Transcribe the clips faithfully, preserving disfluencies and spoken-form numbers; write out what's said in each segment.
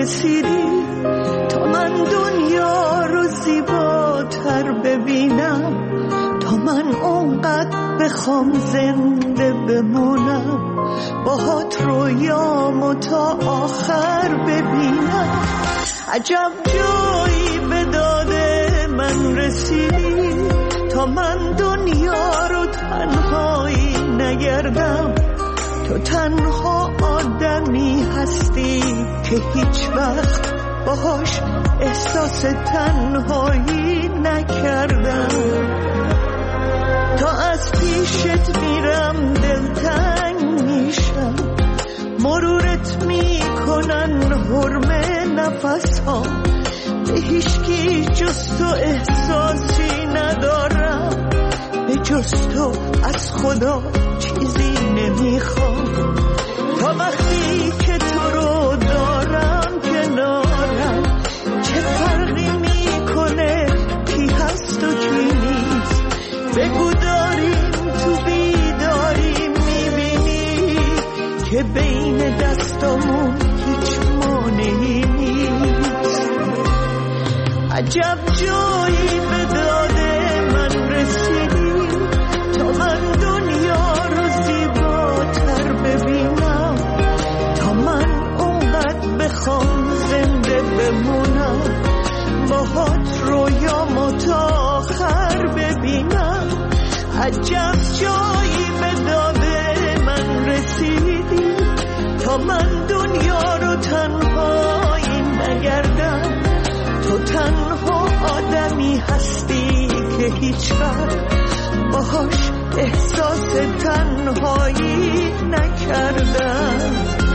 رسیدی تا من دنیا رو زیباتر ببینم، تا من اونقدر بخوام زنده بمونم، باهات رویامو تا آخر ببینم. عجب جایی به داد من رسیدی تا من دنیا رو تنهایی نگردم. تو تنها آدمی هستی که هیچ وقت باهاش احساس تنهایی نکردم. تا از پیشت میرم دلتنگ میشم، مرورت میکنن حرمه نفس ها، به هیچکی جز تو احساسی ندارم، به جز تو از خدا چیزی نمیخوام. تا وقتی که تو رو دارم کنارم، چه فرقی میکنه کی هست و کی نیست؟ بگو داریم تو بیداری میبینی که بین دستامون هیچ مانعی نیست. عجب جایی به داد من رسیدی تا من دنیا رو زیباتر ببینم، تا من اونقدر بخوام زنده بمونم، باهات رویامو تا آخر ببینم. عجب جایی به داد من رسیدی تا من دنیا رو تنهایی نگردم. تو تنها آدمی هستی که هیچ وقت باهاش احساس تنهایی نکردم.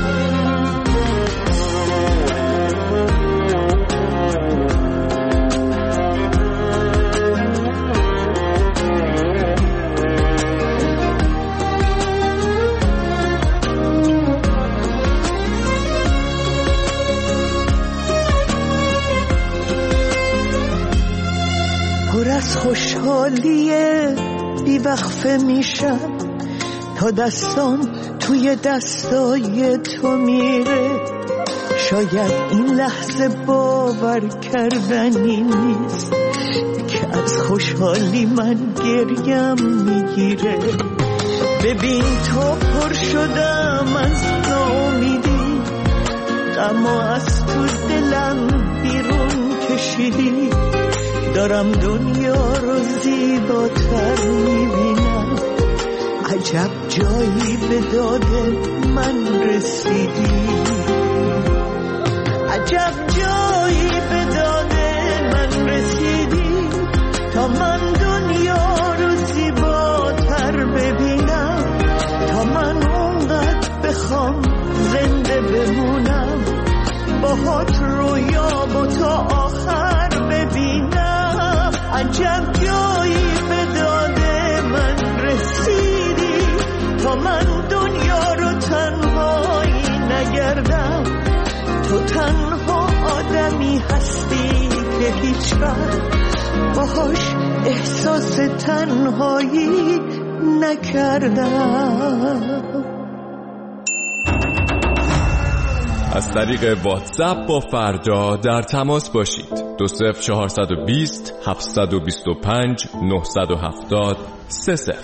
پر از خوشحالیه بی وقفه میشم تا دستام توی دستای تو میره. شاید این لحظه باور کردنی نیست که از خوشحالی من گریم میگیره. ببین تو پر شدم از ناامیدی، غم از تو دلم بیرون کشیدی. دارم دنیا رو زیباتر میبینم، عجب جایی به داد من رسیدی. عجب جایی به داد من رسیدی تا من دنیا رو زیباتر ببینم، تا من اونقدر بخوام زنده بمونم، باهات رویامو تا آخر ببینم. عجب جایی به داد من رسیدی تا من دنیا رو تنهایی نگردم. تو تنها آدمی هستی که هیچ وقت باهاش احساس تنهایی نکردم. از طریق واتساپ با فردا در تماس باشید. دو صفر چهارصد و بیست هفتصد و بیست و پنج نهصد و هفتاد سه صفر.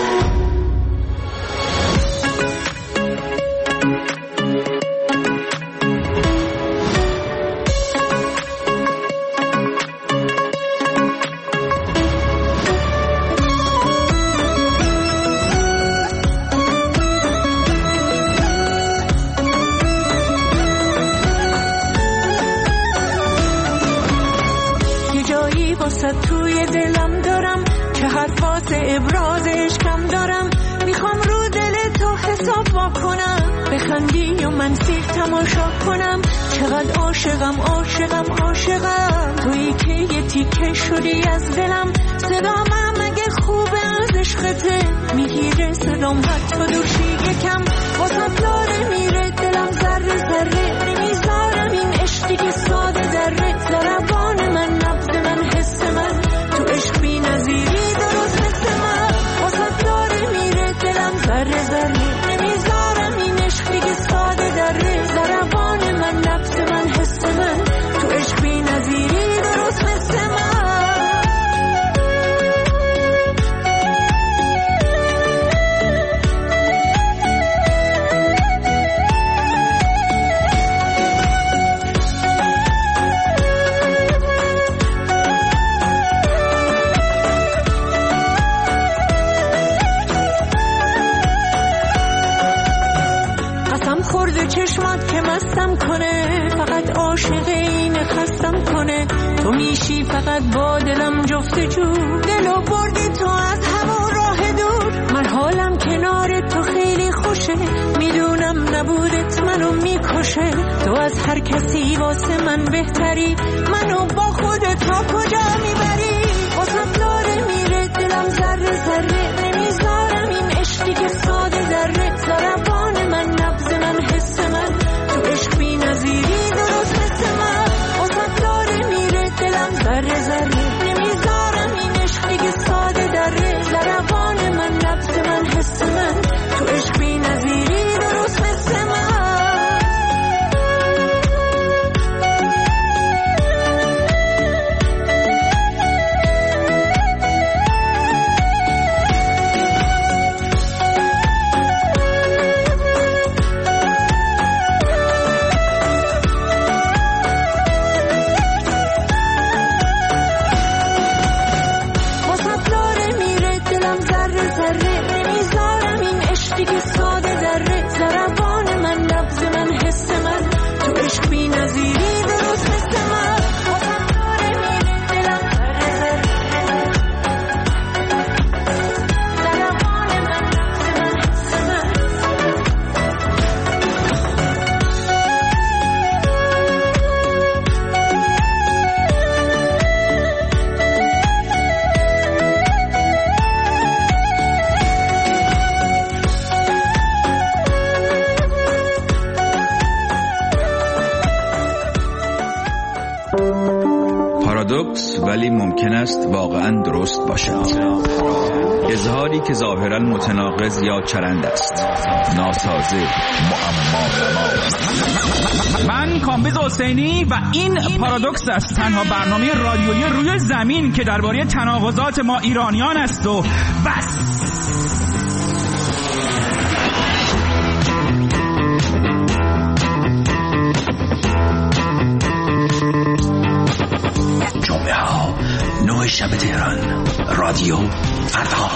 توی دلم دارم که حرفات ابرازش کم دارم. میخوام رو دل تو حساب با کنم، بخندی و من سیخ تماشا کنم. چقدر عاشقم عاشقم عاشقم، تویی که یه تیکه شدی از دلم. صدام اگه خوبه از عشقته میگیره صدام، حتی دوشی یکم واسه داره میره دلم ذره ذره. نمیذارم این عشقی که ساده ذره، ضربان من نبض من حس من، تو عشق بی نظیری درست مثل من. واسه داره میره دلم ذره ذره. نمیذارم این عشقی که ساده داره، ضربان من نبض من حس مستم کنه، فقط عاشق این خستم کنه. تو میشی فقط با دلم جفتجو، دلو بردی تو از همون راه دور. من حالم کنار تو خیلی خوشه، میدونم نبودت منو میکشه. تو از هر کسی واسه من بهتری، منو با خودت تا کجا میبری؟ واسم داره میره دلم ذره ذره، نمیذارم این عشقی که ساده ذره. ضربان من نبض من حس من، تو عشق بی نظیری درست مثل من. واسم داره میره دلم ذره ذره، نمیذارم این عشقی که ساده ذره. ضربان من نبض من حس من، تو عشق بی نظیری درست مثل من. پارادوکس ولی ممکن است واقعا درست باشد. اظهاری که ظاهرا متناقض یا چرند است، ناسازه، معما. من کامبیز حسینی و این پارادوکس است، تنها برنامه رادیویی روی زمین که درباره تناقضات ما ایرانیان است و بس. نوع شب تهران، رادیو فردا.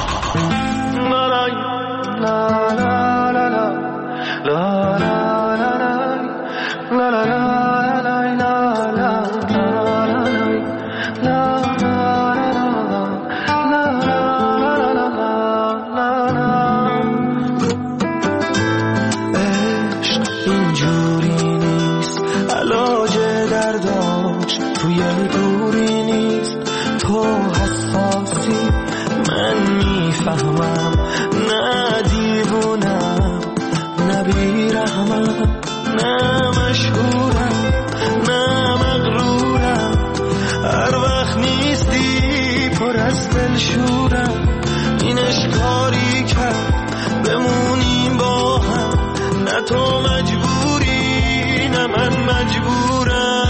عشق اینجوری نیست، علاج درداش توی دوری نیست. تو حساسی من میفهمم، نه دیوونم نه بیرحمم، نه مشهورم نه مغرورم. هر وقت نیستی پر از دلشورم. این اشکاری کرد بمونیم با هم، نه تو مجبوری نه من مجبورم.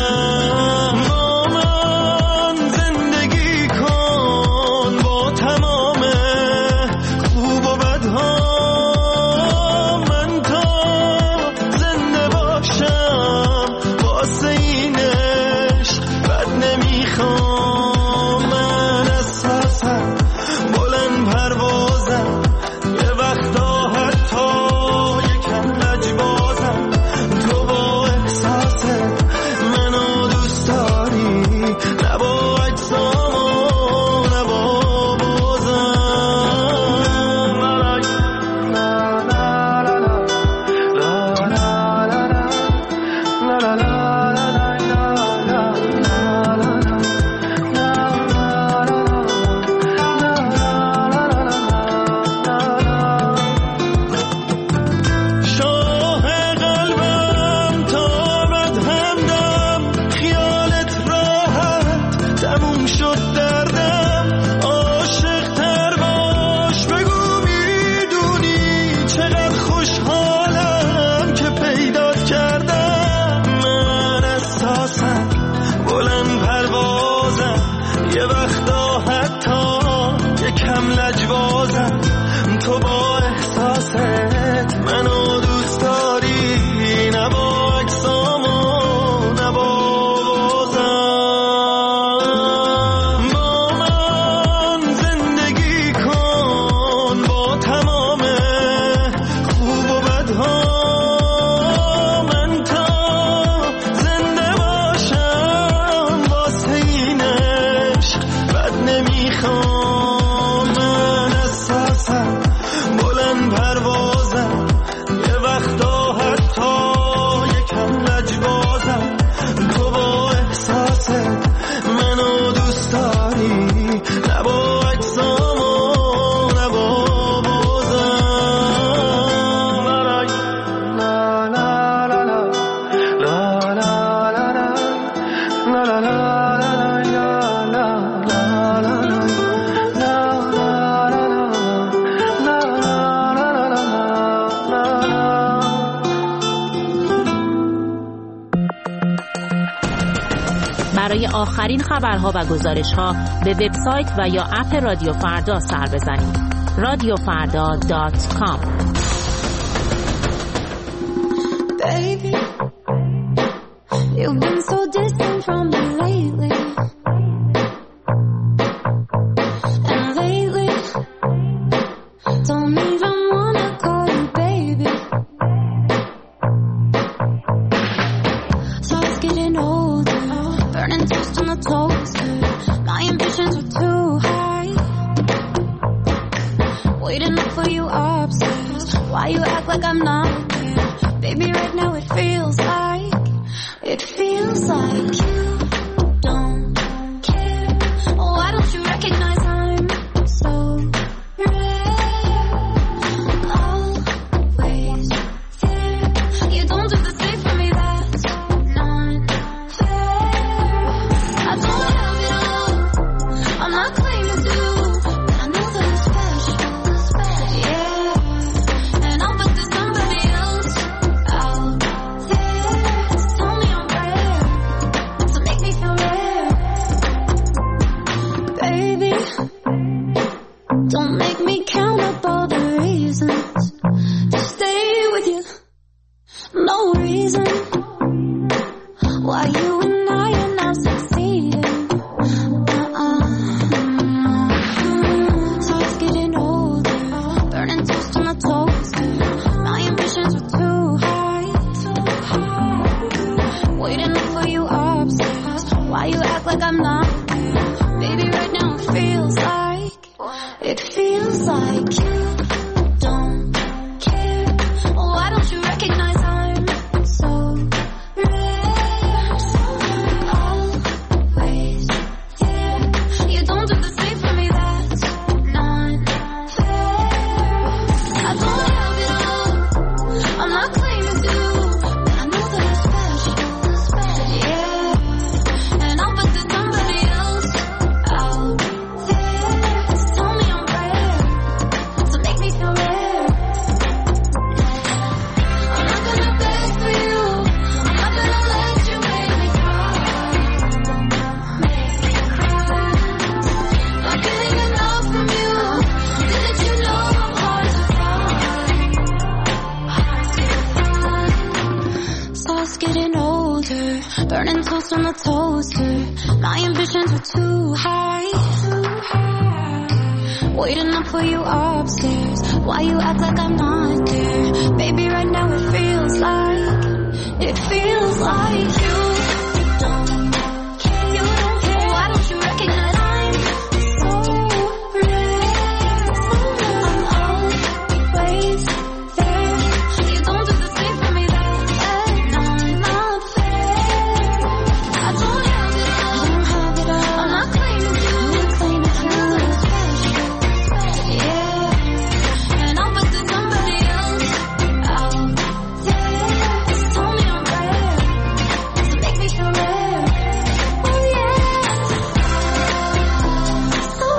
آخرین خبرها و گزارش‌ها به وبسایت و یا اپ رادیو فردا سر بزنید. رادیو فردا دات کام. Baby, you've been so distant from me lately. And lately, don't even wanna call you baby. So I was getting older, burning toast on the toaster. My ambitions were too high. Waiting up for you upstairs. Why you act like I'm not there? Baby, right now it feels like, it feels like you don't care. Why don't you recognize I'm so rare? Always there. You don't do the same for me, that's not fair. I don't have it all, I'm not claiming to, but I know that it's special, yeah. And I'll bet there's somebody else out there. So tell me I'm rare, so make me feel rare. Baby, don't make me count up all the reasons to stay with you. No reason why you and I are not succeeding. Uh-uh. So I was getting older, burning toast on the toaster. My ambitions were too high, too high. Waiting up for you upstairs. Why you act like I'm not there? Baby, right now it feels like, it feels like you don't care. Why don't you recognize I'm so rare? Always there. You don't do the same for me, that's not fair. I don't have it all, I'm not claiming to, but I know that it's special, yeah. And I'll bet there's somebody else out there. So tell me I'm rare, so make me feel rare. I'm not gonna beg for you, I'm not gonna let you make me cry, make me cry. Not getting enough from you, didn't you know I'm hard to find, hard to find. So I was getting older, burning toast on the toaster. My ambitions were too high, too high. Waiting up for you upstairs. Why you act like I'm not there? Baby, right now it feels like, it feels like you don't care. You don't care. Why don't you recognize I'm so rare? I'm always there. You don't do the same for me, that's not, not fair. I don't have it all, I don't have it all. I'm not claiming to, I'm claiming to, yeah. And I'll bet there's somebody else out there. So tell me I'm rare, so make me feel rare. Oh yeah, so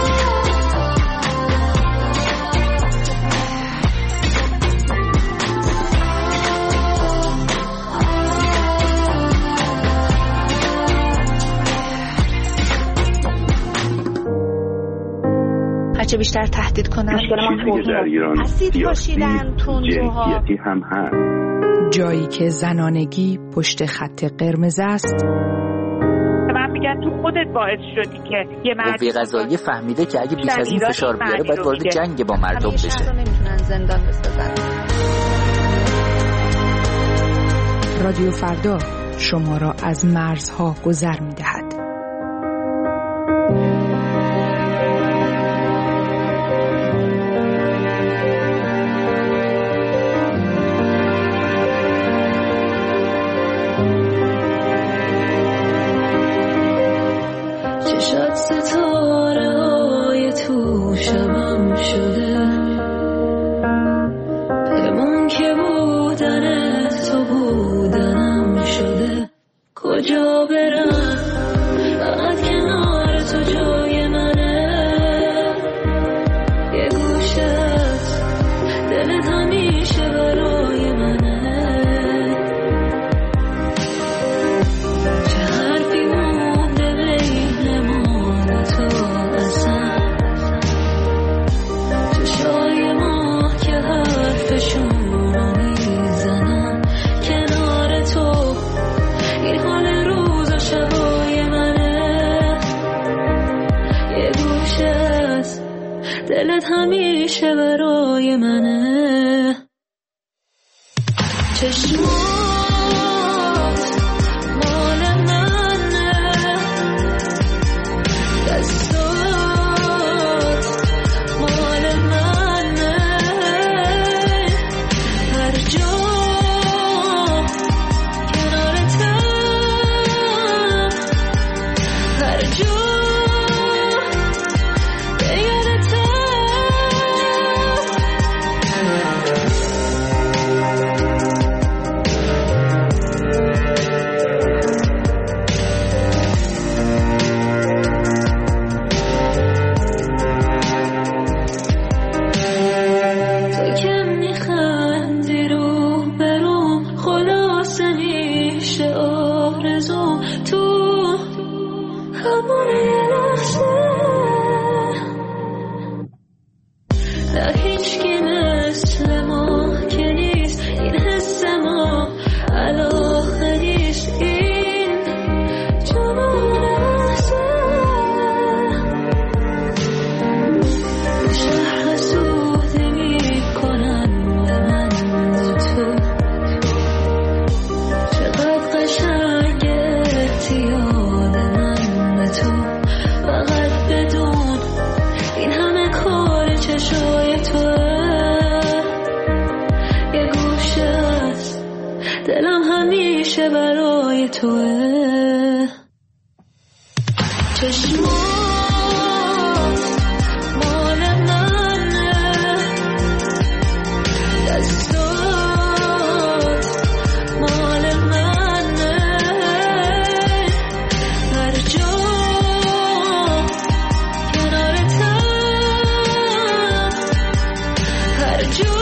هرچه بیشتر تهدید کنن چیزی که در ایران اسید پاشیدن تندروها، جنسیتی هم هست. جایی که زنانگی پشت خط قرمز است. من میگن تو خودت باعث شدی که یه مرد قوه قضاییه فهمیده که اگه بیش از این فشار بیاره باید وارد جنگ با مردم بشه. همیشه نمیتونن زندان بسازن. رادیو فردا شما را از مرزها گذر می‌دهد. چشات ستاره های تو شبم شده، پیمان که بودن تو بودنم شده. کجا برم حرفشون رو میزنم کنار تو. این حال روز و شبای منه، یه گوشه از دلت همیشه برای منه. چشمات مال منه، دستات مال منه، هر جا کنارتم، هر جا دلم همیشه برای توه. چشمات مال منه، دستات مال منه، هر جا کنارتم، هر جا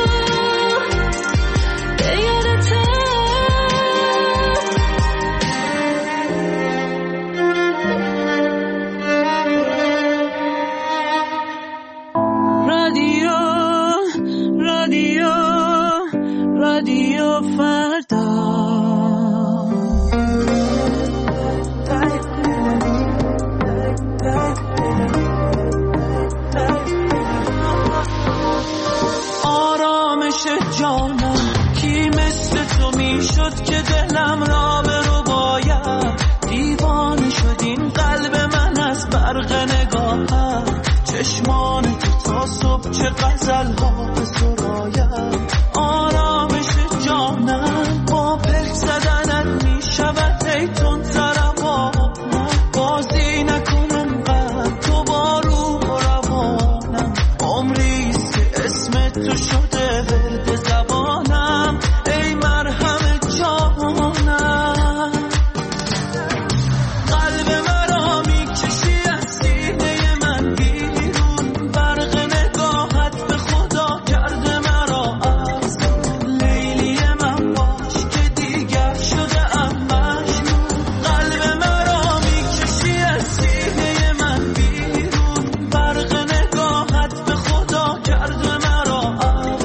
شد که دلم را برو باید دیوانه شد این قلب من از برق نگاهم. چشمان تو تا صبح چه غزل ها به سراید. آرامش جانم با پلک زدنت می شود ای تون زربانم. بازی نکنم قد تو با روح و روانم. عمریست که اسم تو شده ورد زبانم. ای مرهم جانم قلب مرا میکشی از سینه من بیرون. برق نگاهت به خدا کرده مرا از لیلی من باش که دیگر شده ام مجنون. قلب مرا میکشی از سینه من بیرون. برق نگاهت به خدا کرده مرا از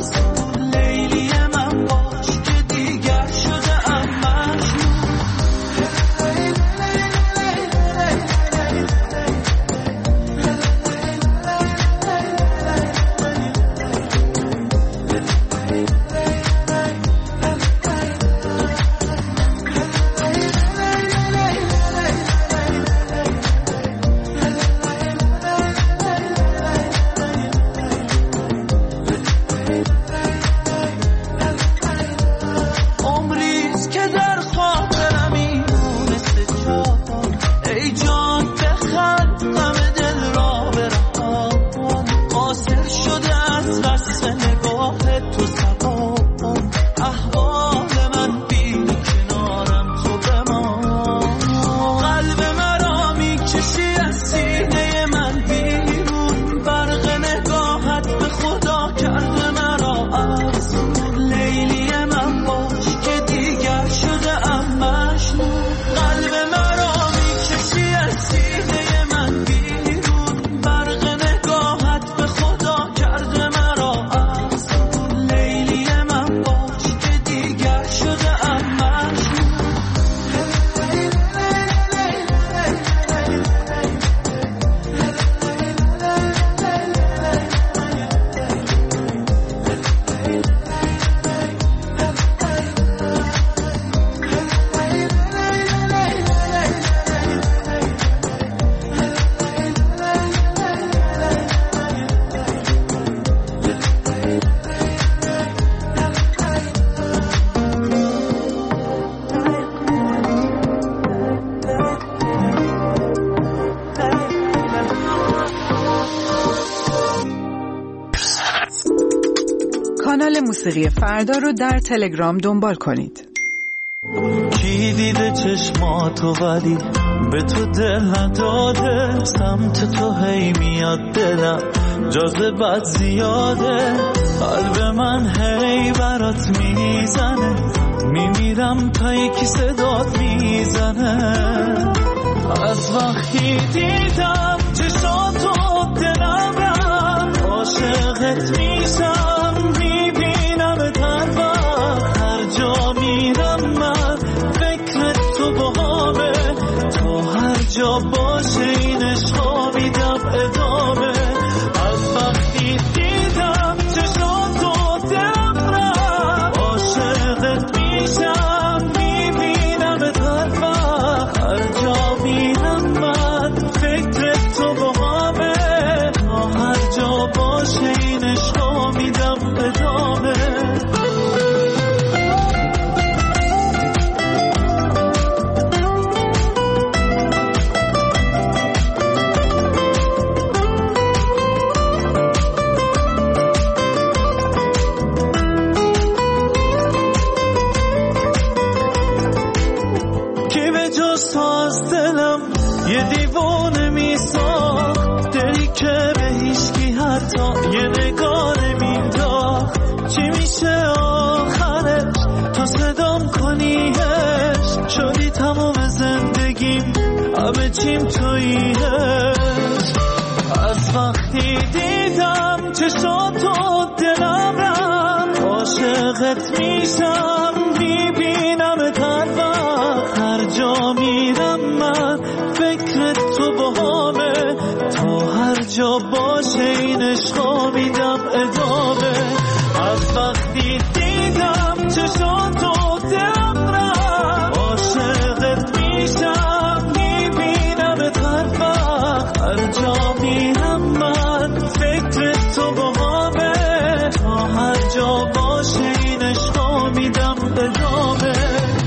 کانال موسیقی فردا رو در تلگرام دنبال کنید. کی دیده چشماتو ولی به تو دل نداده، سمت تو هی میاد دلم جاذبت زیاده، قلب من هی برات میزنه، میمیرم تا یکی صدات میزنه. از وقتی دیدم چشاتو دلم رفت، عاشقت میشم میبینم تن وقت، هر جا میرم من فکر تو باهامه، تو هر جا باشه این عشقا میدم ادامه. از وقتی دیدم چشاتو دلم رفت، عاشقت میشم میبینم تن وقت، هر جا میرم من فکر تو باهامه، تا هر جا باشه این عشقا میدم ادامه. یه دیوانه میساخت، دلی که به هیچکی حتی یه نگاه نمینداخت. چی میشه آخرش تا صدام کنیش، شدی تمام زندگیم همه چیم توییش. از وقتی دیدم چشاتو دلم رفت، عاشقت میشم میبینم تن وقت، هر جا میرم من فکر تو باهامه، تا هر جا باشه این عشقا میدم ادامه. از وقتی دیدم چشاتو دلم رفت، عاشقت میشم میبینم تن وقت، هر جا میرم من فکر تو باهامه، تا هر جا باشه این عشقا میدم ادامه.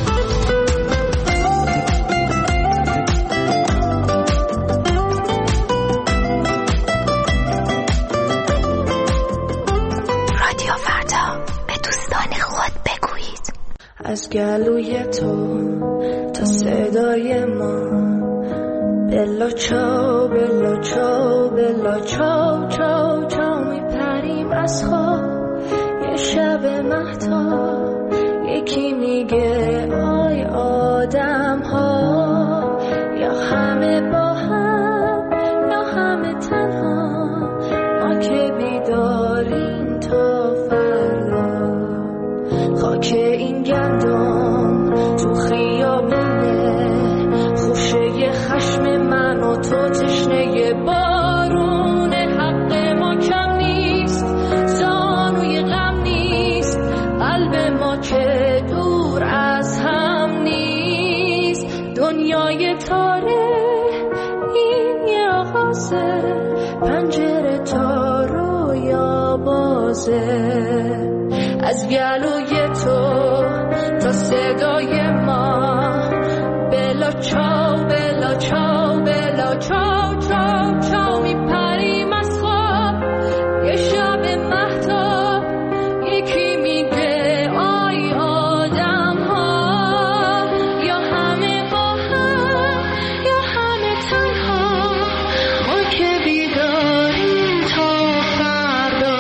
از گلوی تو تا صدای ما، بلا چاو بلا چاو بلا چاو چاو چاو میپریم از خواب. یه شب مهتاب یکی میگه آی آدم ها، یا همه با هم یا همه تنها، ما که بیداریم تا فردا. خاک این گندم تو خیابونه، خوشه خشم من و تو تشنه بارونه. حق ما کم نیست، زانوی غم نیست، قلب ما که دور از هم نیست. دنیای تاره این یه آغازه، پنجره تا رویا بازه. از گلوی تو تا صدای ما، بلا چاو بلا چاو بلا چاو چاو چاو میپریم از خواب. یه شب مهتاب یکی میگه آی آدم ها، یا همه با هم یا همه تنها، ما که بیداریم تا فردا.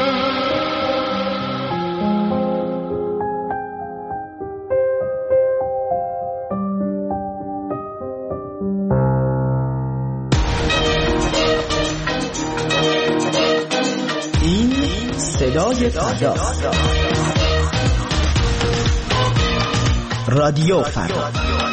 صدای فردا، رادیو فردا.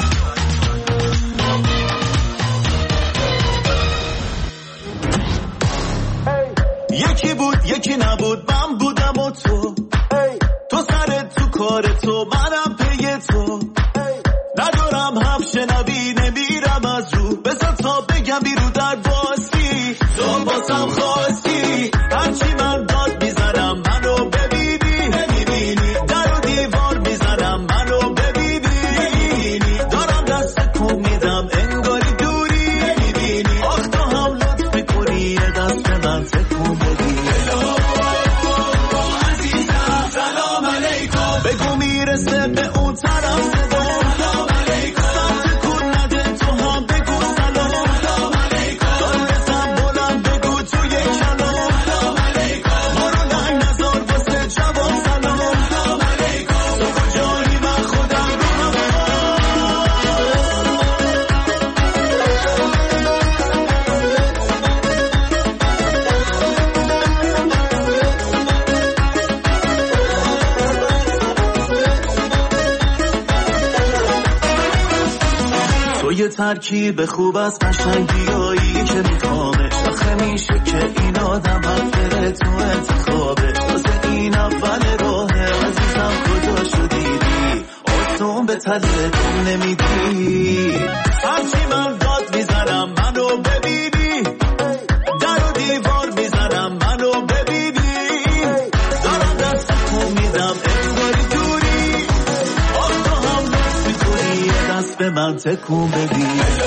یکی بود یکی نبود، من بودم و تو، تو سرت تو کار تو منم پی تو. ندارم هم شنوی نمیرم از رو، بذار تا بگم بیرو در باستی، تو باسم خواستی. هرچی من داد میزنم منو ببینی، نمیبینی در و دیوار میزنم منو ببینی. دارم دست کن میدم انگاری دوری، نمیبینی آخ تو هم لطف میکنی یه دست من تکون بدی. عزیزم میرسه به اون طرف صدا سلام علیکم سمت کن نده تو هم بگو سلام سلام علیکم دار بزن بلند بگو توی کلام سلام علیکم ما رو لنگ نزار واسه جواب سلام سلام علیکم تو کجایی من خودم رو یه ترکیب خوب از قشنگیایی که میخوامش آخه میشه که این آدم هم بره تو انتخابه واسه این اول راهه عزیزم کجا شدیدی آسون به تله کن نمیدی هرچی من داد میزنم منو ببینی در و دیوار میزنم منو ببینی دارم دست کن میدم افتاری دوری آن تو هم لطف میکنی یه دست به من تکون بدی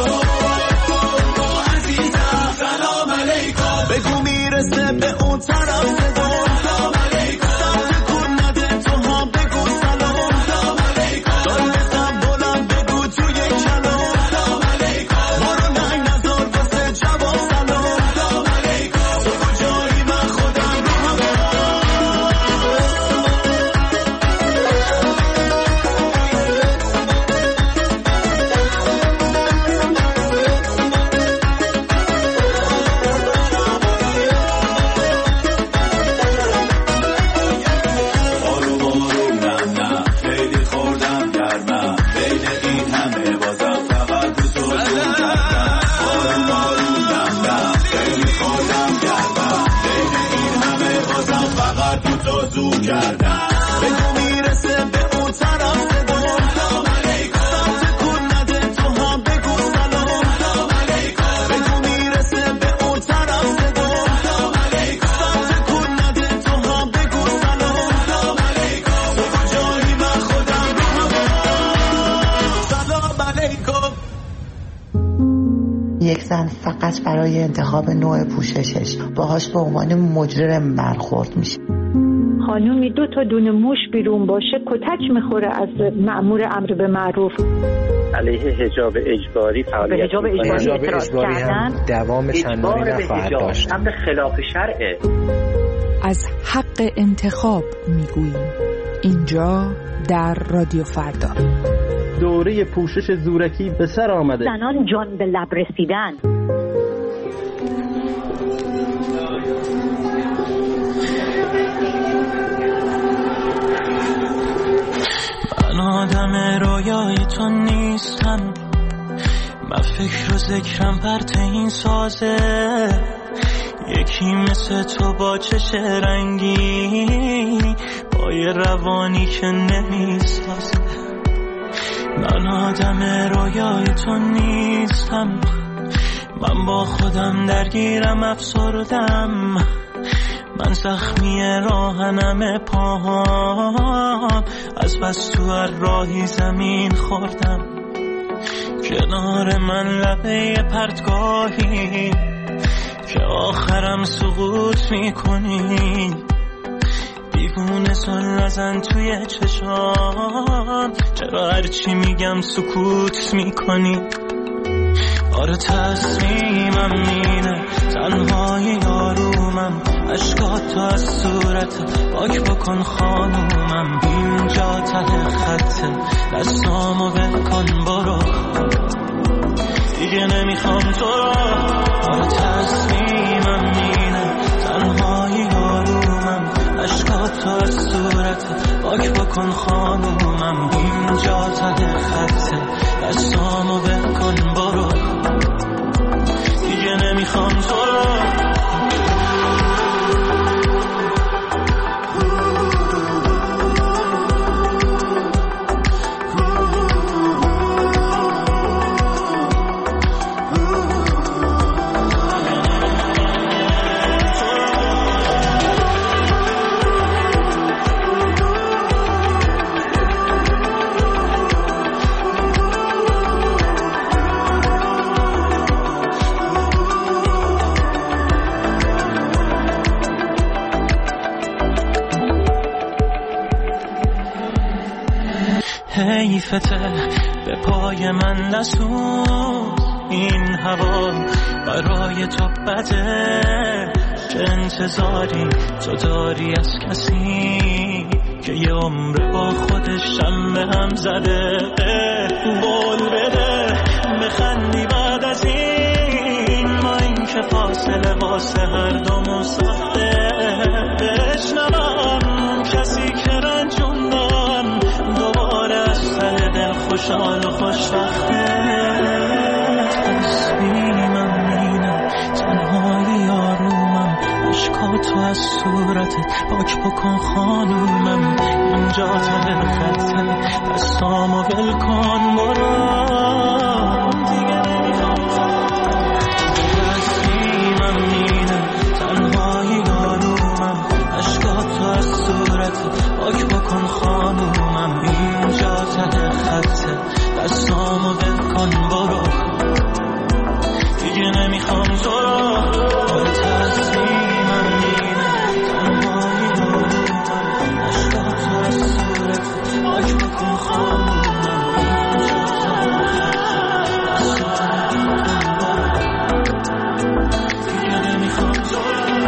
عزیزم سلام علیکم بگو میرسه به اون طرف صدا سلام علیکم سمت کن نده تو هم بگو سلام سلام علیکم دار بزن بلند بگو توی کلام سلام علیکم ما رو لنگ نزار واسه جواب سلام سلام علیکم تو کجایی من خودم رو بگو میرسه به اون طرف صدا سلام علیکم سمت کن نده تو هم بگو سلام سلام علیکم بگو میرسه به اون طرف صدا سلام علیکم سمت کن نده تو هم بگو سلام سلام علیکم تو کجایی من خودم رو سلام علیکم. یک زن فقط برای انتخاب نوع پوششش باهاش به عنوان مجرم برخورد میشه. خانومی دو تا دونه موش بیرون باشه کتک میخوره از مأمور امر به معروف. علیه حجاب اجباری فعالیت حجاب اجباری اعتراض کردن دوام چندانی نخواهد داشت. امر خلاف شرعه. از حق انتخاب میگوییم اینجا در رادیو فردا. دوره پوشش زورکی به سر آمده. زنان جان به لب رسیدن. من آدم رویای تو نیستم، من فکر و ذکرم پرت این سازه، یکی مثل تو با چش رنگی، با یه روانی که نمیسازه. من آدم رویای تو نیستم، من با خودم درگیرم افسردم، من زخمی راهنم پاهام، از بس تو هر راهی زمین خوردم. کنار من لبه پرتگاهی که آخرم سقوط میکنی، دیوونه سن نزن توی چشام، چرا هرچی میگم سکوت میکنی؟ آره تصمیمم اینه، تنهای آرومم، عشقاتو از صورت پاک بکن خانومم، اینجا ته خطه، دستامو بکن برو، دیگه نمیخوام تو رو. آره تصمیمم اینه، تنهای آرومم، عشقاتو از صورت پاک بکن خانومم، اینجا ته خطه، دستامو بکن برو، دیگه نمیخوام تو رو. حیفته به پای من نسوز این هوا برای تو بده چه انتظاری تو داری از کسی که یه عمر با خودش هم به هم زده قول بده بخندی بعد از این ما این که فاصله واسه هر دومون ساخته بشنوم کسی که رنجوندم دوباره از سر دل خوشحال و خوشبخته تصمیمم اینه تنهای آرومم اشکا تو از صورتت پاک بکن خانومم اینجا ته خطه دستامو ول کن برو دیگه نمیخوام تصمیمم اینه تنهای آرومم اشکا تو از صورتت پاک بکن خانومم اینجا ته خطه دستامو ول کن برو دیگه نمیخوام تو رو تصمیمم اینه تنهایی آرومم اشکا تو از صورت پاک بکن خانومم اینجا ته خطه دستامو ول کن برو دیگه نمیخوام تو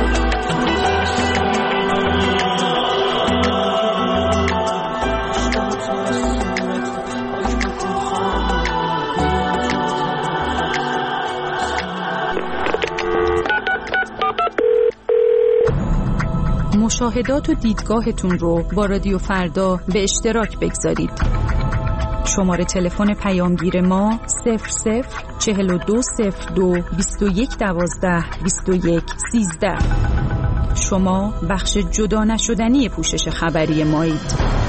مشاهدات و دیدگاهتون رو با رادیو فردا به اشتراک بگذارید. شماره تلفن پیامگیر ما صفر صفر چهل و دو صفر دو بیست و یک دوازده بیست و یک سیزده. شما بخش جدا نشدنی پوشش خبری مایید.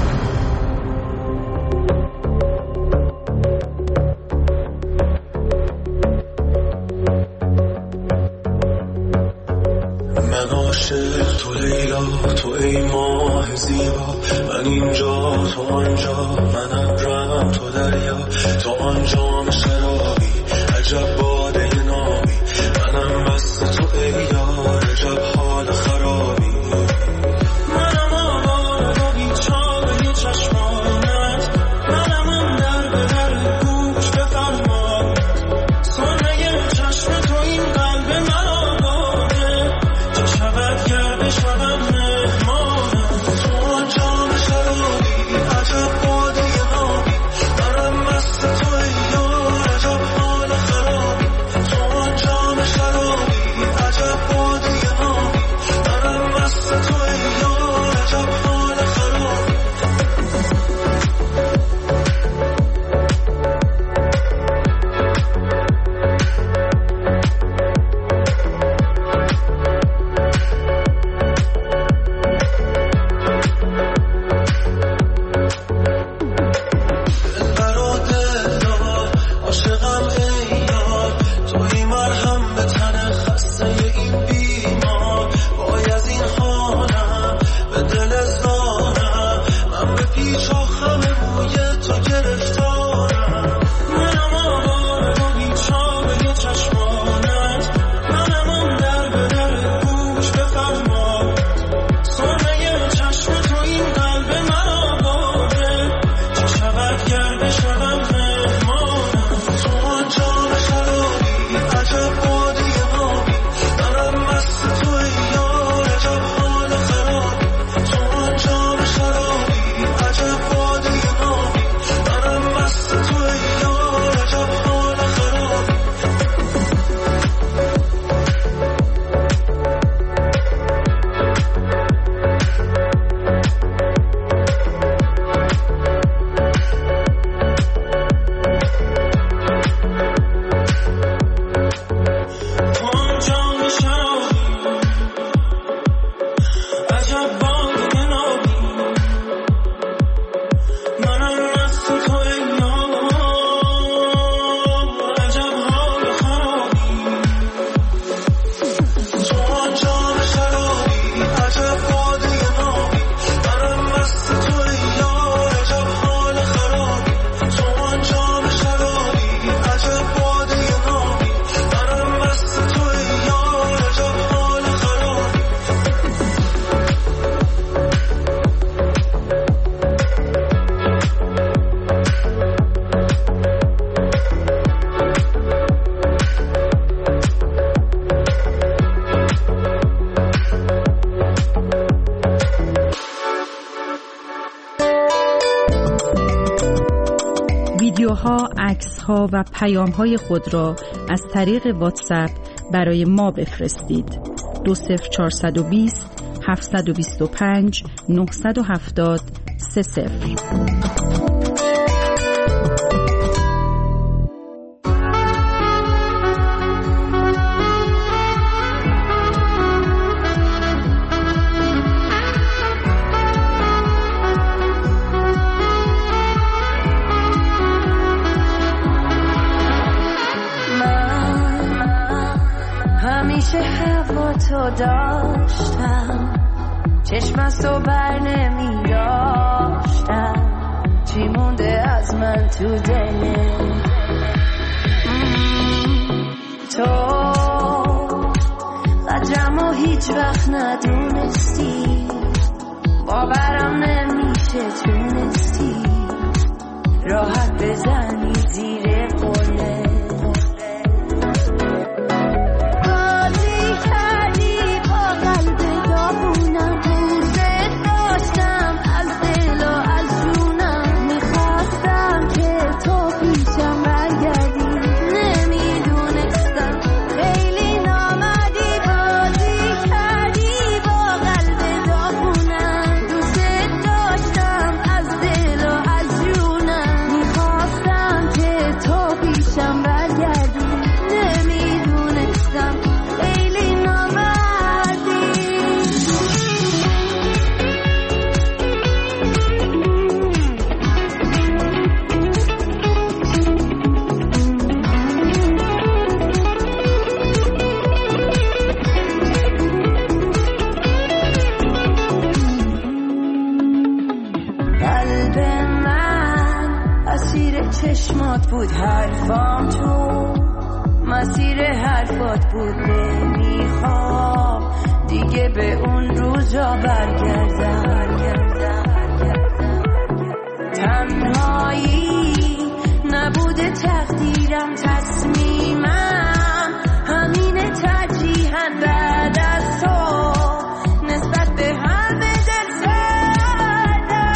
تو لیلا تو ای ماه زیبا من اینجا تو آنجا من ابرم تو دریا تو آنجا شرابی عجب باده نامی منم مست تو ای یار عجب حال خرابی منم آوار و بیچاره چشمانت منم اون در به در گوش بفرما سرمه چشم تو این قلب من آورده چه شود گرد شدم مهمانم تو آنجا شرابی عجب باده نامی منم مست تو ای یار عجب ویدیوها، عکس‌ها و پیام‌های خود را از طریق واتساپ برای ما بفرستید. دو صفر چهارصد و بیست هفتصد و بیست و پنج نهصد و هفتاد سه صفر. همیشه هوا تو داشتم، چشم از تو بر نمی داشتم، چی مونده از من تو دلت؟ تو قدرمو هیچ وقت ندونستی، باورم نمیشه تونستی راحت بزنی زیر قلت. چشمات بود حرفام تو، مسیر حرفات بود نمیخوام دیگه به اون روزا برگردم. تنهایی نبوده تقدیرم، تصمیمم همینه ترجیحاً بعد از تو نسبت به همه دل زدم.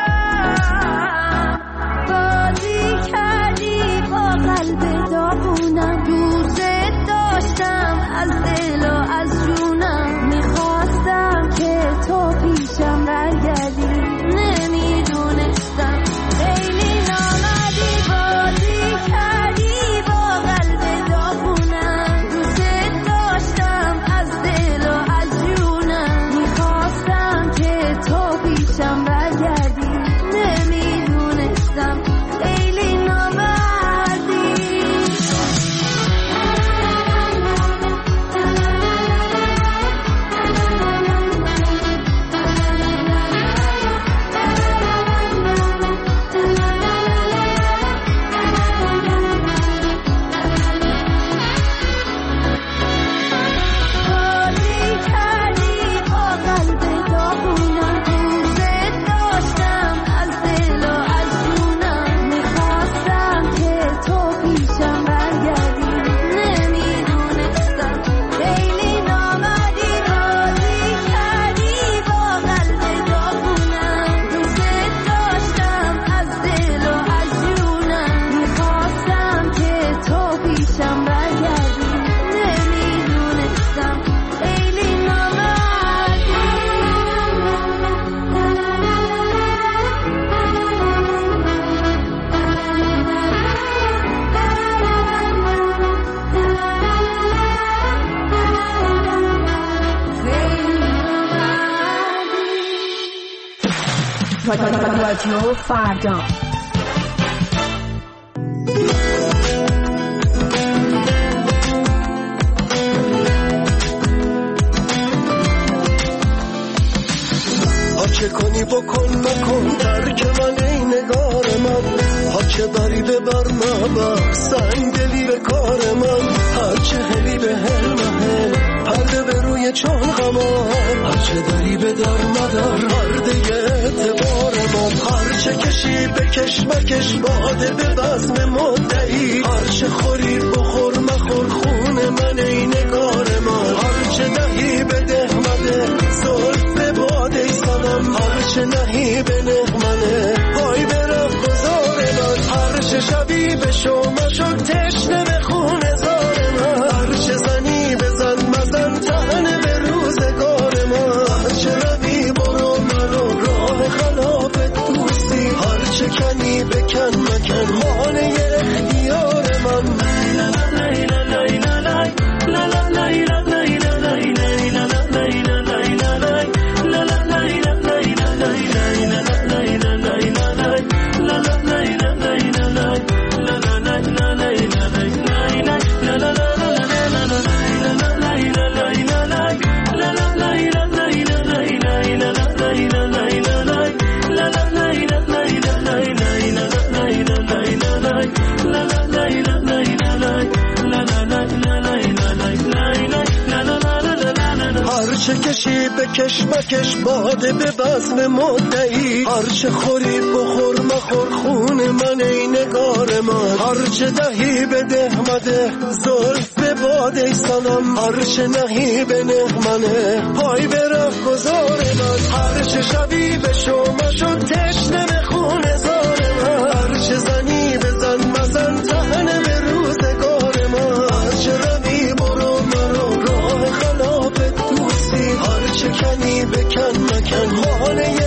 بازی کردی با قلب داغونم، دوست داشتم از دل و از جونم، میخواستم که تو پیشم برگردی، نمیدونستم خیلی نامدی. بازی کردی با قلب داغونم، دوست داشتم از دل و از جونم، میخواستم که تو پیشم برگردی، نمیدونستم خیلی نامدی. رادیو فردا. چه کنی بکن مکن ترک من ای نگار من، ها چه بری ببر مبر سنگلی به کار من، هر چه هلی به هل مهل پرده به روی چون غمان، هر چه دری به در مدر پرده اعتبار من، هر چه کشی بکش مکش باده به بزم مدعی، هر چه خوری بخور مخور خون من ای نگار من، هر چه دهی بده مده زلف به باده سنم، هر چه نهی به نغمنه پای به رفت گذار من، هر چه شبی مکش مکش باده به بزم مدعی، هرچه خوری بخور مخور خون من ای نگار من، هرچه دهی بده مده زلف به باده سنم، هرچه نهی به نغمنه پای به ره گذار من، هرچه شبی به شما شد تشنه به خون زار من، هرچه زنی بزن مزن تهنه به روزگار من، هرچه روی برو مرو راه خلاب دوستی، هرچه کنی بکن مکن خانه